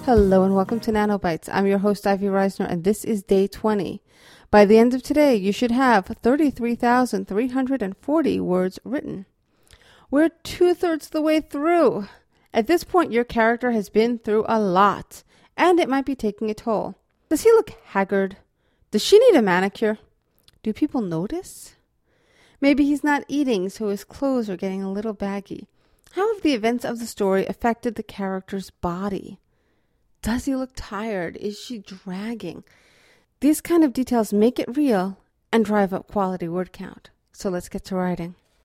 Hello and welcome to Nanobytes. I'm your host, Ivy Reisner, and this is day 20. By the end of today, you should have 33,340 words written. We're 2/3 the way through. At this point, your character has been through a lot, and it might be taking a toll. Does he look haggard? Does she need a manicure? Do people notice? Maybe he's not eating, so his clothes are getting a little baggy. How have the events of the story affected the character's body? Does he look tired? Is she dragging? These kind of details make it real and drive up quality word count. So let's get to writing.